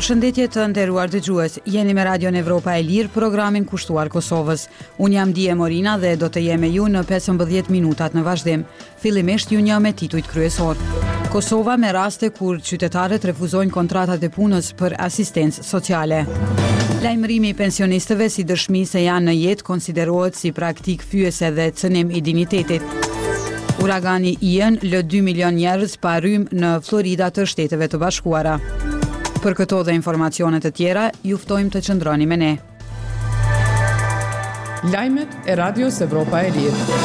Përshëndetje të nderuar dëgjues, jeni me Radion Evropa e Lirë, programin kushtuar Kosovës. Unë jam Dije Morina dhe do të jem me ju në 15 minutat në vazhdim. Fillimisht ju një me titujt kryesor. Kosova me raste kur qytetarët refuzojnë kontratat e punës për asistencë sociale. Lajmërimi i pensionistëve si dëshmi se janë në jetë konsiderohet si praktik fyese dhe cënim i dinjitetit. Uragani Ian lë 2 milion njerëz pa rrymë në Florida të Shteteve të Bashkuara. Për këto dhe informacionet të tjera, ju ftojmë të qëndroni me ne. Lajmet e Radios Evropa e Lirë.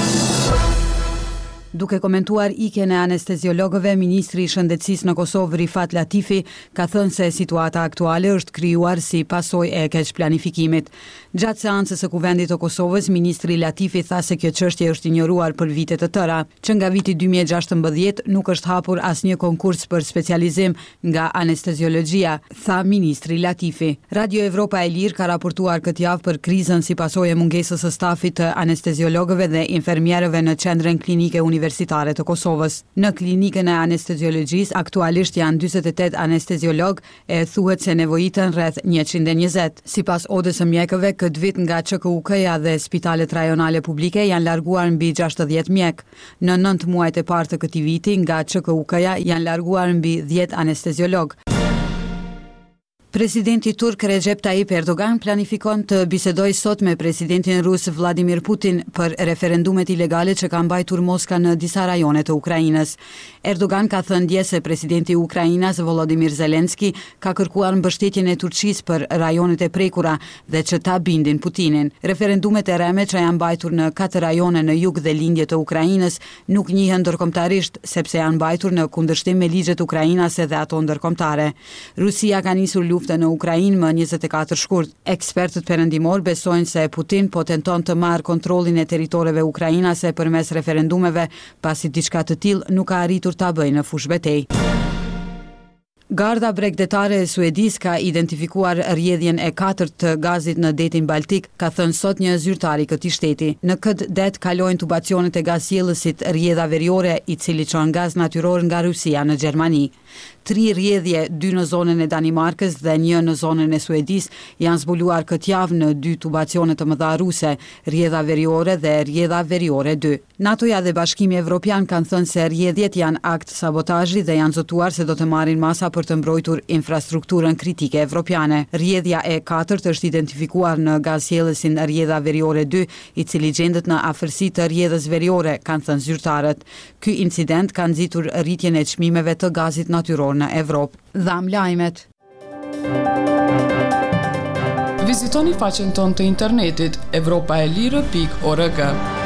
Duke komentuar ikjen e anesteziologëve, Ministri i Shëndetësisë në Kosovë Rifat Latifi ka thënë se situata aktuale është krijuar si pasojë e keq planifikimit. Gjatë seancës së Kuvendit të Kosovës, Ministri Latifi tha se kjo çështje është injoruar për vite të tëra, që nga viti 2016 nuk është hapur asnjë konkurs për specializim nga anesteziologjia, tha Ministri Latifi. Radio Evropa e Lirë ka raportuar këtë javë për krizën si pasojë e mungesës së stafit të anesteziologëve dhe infermierëve në qendrën klinike universitare të Kosovës. Në klinikën e anesteziologjisë aktualisht janë 48 anesteziolog e thuhet se nevojiten rreth 120. Sipas odës së mjekëve, këtë vit nga ÇKUK-ja dhe spitalet rajonale publike janë larguar mbi 60 mjek. Në 9 muajt e parë të këtij viti, nga ÇKUK-ja janë larguar mbi 10 anesteziolog. Presidenti turk Recep Tayyip Erdogan planifikon të bisedojë sot me presidentin rus Vladimir Putin për referendumet ilegale që ka mbajtur Moska në disa rajone të Ukrainës. Erdogan ka thënë dje se presidenti i Ukrainës Volodymyr Zelensky ka kërkuar mbështetjen e Turqisë për rajonet e prekura dhe që ta bindin Putinin. Referendumet e rreme që janë mbajtur në 4 rajone në jug dhe lindje të Ukrainës nuk njihen ndërkombëtarisht sepse janë mbajtur në kundërshtim me ligjet ukrainase dhe ato ndërkombëtare. Rusia ka nisur luftën në Ukrainë më 24 shkurt. Ekspertët perëndimor besojnë se Putin po tenton të marrë kontrollin e territoreve ukrainase përmes referendumeve, pasi diçka të tillë nuk ka arritur ta bëjë në fushë betejë. Garda bregdetare e Suedis ka identifikuar rrjedhjen e 4 të gazit në detin Baltik, ka thënë sot një zyrtar i këtij shteti. Në këtë det kalojnë tubacionet e gazjellësit rrjedha veriore, i cili çon gaz natyror nga Rusia në Gjermani. 3 rrjedhje, 2 në zonën e Danimarkës dhe 1 në zonën e Suedis, janë zbuluar këtë javë në 2 tubacione të mëdha ruse, rrjedha veriore dhe rrjedha veriore 2. NATO-ja dhe Bashkimi Evropian kanë thënë se rrjedhjet janë akt sabotazhi dhe janë zotuar se do të marrin masa për të mbrojtur infrastrukturën kritike evropiane. Rrjedhja e 4 është identifikuar në gazjellësin rrjedha veriore 2, i cili gjendet në afërsi të rrjedhës veriore, kanë thënë zyrtarët. Ky incident ka nxitur rritjen e çmimeve të gazit natyror në Evropë. Dham lajmet. Vizitoni faqen tonë të internetit europaelire.org.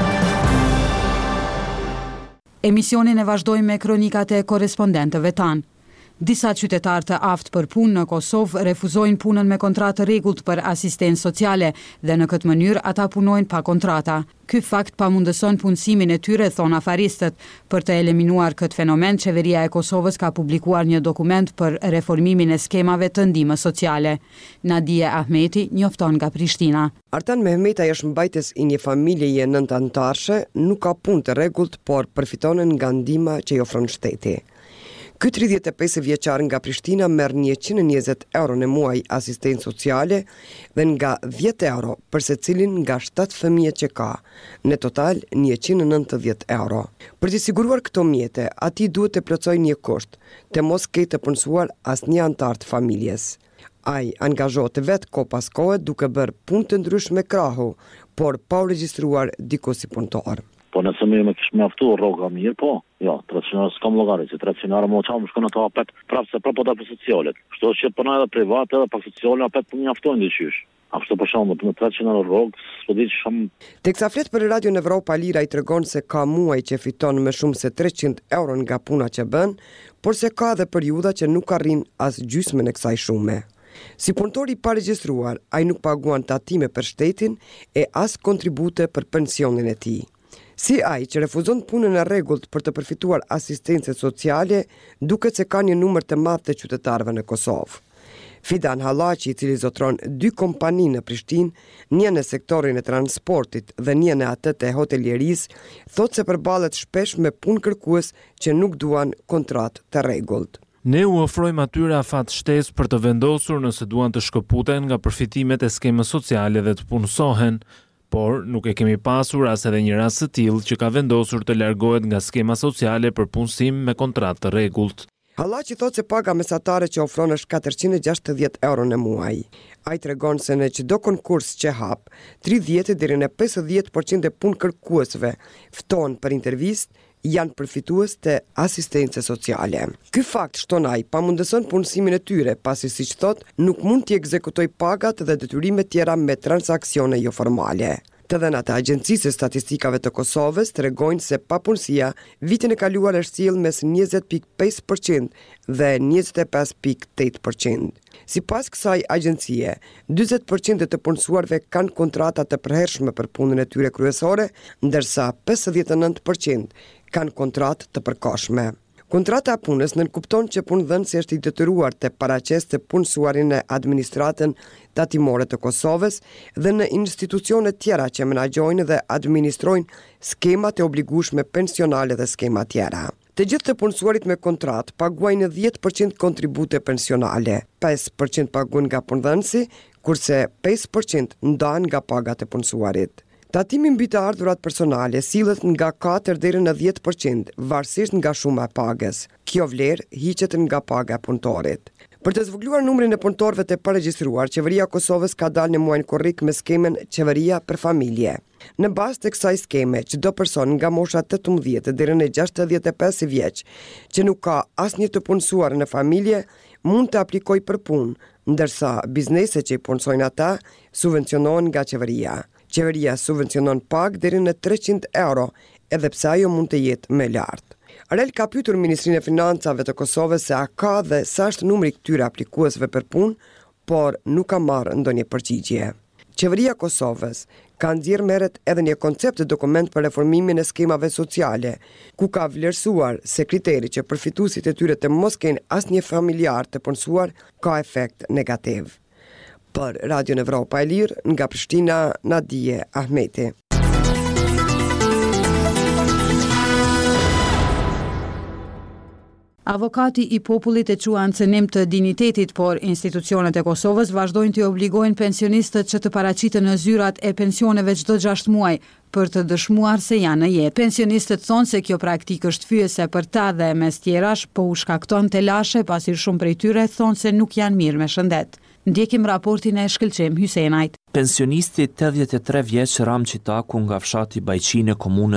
Emisionin e vazhdojmë me kronikat e korespondentëve tanë. Disa qytetarë të aftë për punë në Kosovë refuzojnë punën me kontratë rregullt për asistencë sociale dhe në këtë mënyrë ata punojnë pa kontrata. Ky fakt pamundëson punësimin e tyre, thon afaristët. Për të eliminuar këtë fenomen, qeveria e Kosovës ka publikuar një dokument për reformimin e skemave të ndihmës sociale. Nadije Ahmeti njofton nga Prishtina. Artan Mehmeta është mbajtës i një familjeje 9 anëtarëshe, nuk ka punë të rregullt, por përfiton nga ndihma që i ofron shteti. Ky 35 vjeçar nga Prishtina merr 120 euro në muaj asistencë sociale dhe nga 10 euro për secilin nga 7 fëmijë që ka, në total 190 euro. Për të siguruar këto mjete, ati duhet të plotësojë një kusht, të mos ketë të punësuar asnjë antar të familjes. Ai angazhohet vetë ko pas kohe duke bërë punë të ndryshme krahu, por pa u regjistruar diku si punëtor. Po nëse më kishë mjaftuar rroga mirë, po, jo, 300 s'kam llogarit, 300 më çam shkon ato apet prapë se prapë ta sociale. Kështu që punoj edhe private edhe pa sociale apet po mjaftojnë diçysh. Ashtu për shembull, në 300 rrogë, s'po di ç'sham. Teksa flet për Radio Evropa Lira i tregon se ka muaj që fiton më shumë se 300 euro nga puna që bën, por se ka edhe periudha që nuk arrin as gjysmën e kësaj shume. Si punëtor i paregjistruar, ai nuk paguan tatime për shtetin e as kontribute për pensionin e tij. Si ai që refuzon punën e rregullt për të përfituar asistencë sociale, duket se ka një numër të madh të qytetarëve në Kosovë. Fidan Hallaçi, i cili zotron 2 kompani në Prishtinë, një në sektorin e transportit dhe një në atë të hotelierisë, thotë se përballet shpesh me punë kërkues që nuk duan kontratë të rregullt. Ne u ofrojmë atyre afat shtesë për të vendosur nëse duan të shkëputen nga përfitimet e skemës sociale dhe të punësohen, por nuk e kemi pasur as edhe një rast të tillë që ka vendosur të largohet nga skema sociale për punësim me kontratë të rregullt. Hallaçi thotë se paga mesatare që ofron është 460 euro në muaj. Ai tregon se në çdo konkurs që hap, 30 deri në 50% e punëkërkuesve ftohen për intervistë janë përfitues të asistencës sociale. Ky fakt shton ai pamundëson punësimin e tyre, pasi siç thot, nuk mund t'i ekzekutoj pagat dhe detyrimet tjera me transaksione jo formale. Të dhënat e Agjencisë së Statistikave të Kosovës tregojnë se papunësia vitin e kaluar është sjell mes 20.5% dhe 25.8%. Sipas kësaj agjencie, 40% të punësuarve kanë kontrata të përhershme për punën e tyre kryesore, ndërsa 59% kanë kontratë të përkohshme. Kontrata e punës nënkupton që punëdhënësi është i detyruar të paraqesë të punësuarin në administratën tatimore të Kosovës dhe në institucione tjera që menaxhojnë dhe administrojnë skemat e obligueshme pensionale dhe skema tjera. Të gjithë të punësuarit me kontratë paguajnë 10% kontribute pensionale, 5% paguhen nga punëdhënësi, kurse 5% ndahen nga pagat e punësuarit. Tatimi mbi të ardhurat personale sillet nga 4 deri në 10%, varësisht nga shuma e pagës. Kjo vlerë hiqet nga paga e punëtorit. Për të zvogëluar numrin e punëtorëve të paregjistruar, Qeveria e Kosovës ka dalë në muajin korrik me skemen Qeveria për familje. Në bazë të kësaj skeme, çdo person nga mosha 18 deri në 65 vjeç, që nuk ka asnjë të punësuar në familje, mund të aplikojë për punë, ndërsa bizneset që i punësojnë ata subvencionohen nga qeveria. Qeveria subvencionon pagë deri në 300 euro, edhe pse ajo mund të jetë më lartë. Arel ka pyetur Ministrinë e Financave të Kosovës se a ka dhe sa është numri këtyre aplikuesve për punë, por nuk ka marrë ndonjë përgjigje. Qeveria e Kosovës ka nxjerrë merret edhe një koncept të dokument për reformimin e skemave sociale, ku ka vlerësuar se kriteri që përfituesit e tyre të mos kenë asnjë familjar të punësuar ka efekt negativ. Për Radion Evropa e Lirë, nga Prishtina, Nadije Ahmeti. Avokati i popullit e quan cënim të dinitetit, por institucionet e Kosovës vazhdojnë të obligojnë pensionistët që të paraqiten në zyrat e pensioneve çdo 6 muaj për të dëshmuar se janë në jetë. Pensionistët thonë se kjo praktikë është fyese për ta dhe mes tjerash, po u shkakton telashe pasi shumë prej tyre thonë se nuk janë mirë me shëndet. Ndjekim raportin e Shkëlqem Hysenajt. Pensionisti 83 vjeç Ram Qitaku nga fshati Bajqi në komunën